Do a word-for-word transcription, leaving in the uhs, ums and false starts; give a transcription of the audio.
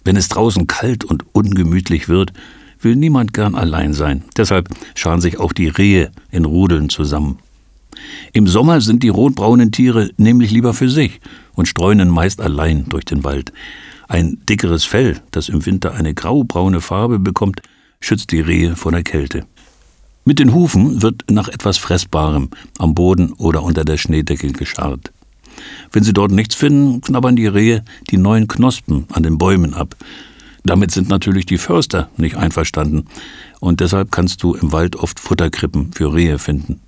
Wenn es draußen kalt und ungemütlich wird, will niemand gern allein sein. Deshalb scharen sich auch die Rehe in Rudeln zusammen. Im Sommer sind die rotbraunen Tiere nämlich lieber für sich und streunen meist allein durch den Wald. Ein dickeres Fell, das im Winter eine graubraune Farbe bekommt, schützt die Rehe vor der Kälte. Mit den Hufen wird nach etwas Fressbarem am Boden oder unter der Schneedecke gescharrt. Wenn sie dort nichts finden, knabbern die Rehe die neuen Knospen an den Bäumen ab. Damit sind natürlich die Förster nicht einverstanden und deshalb kannst du im Wald oft Futterkrippen für Rehe finden.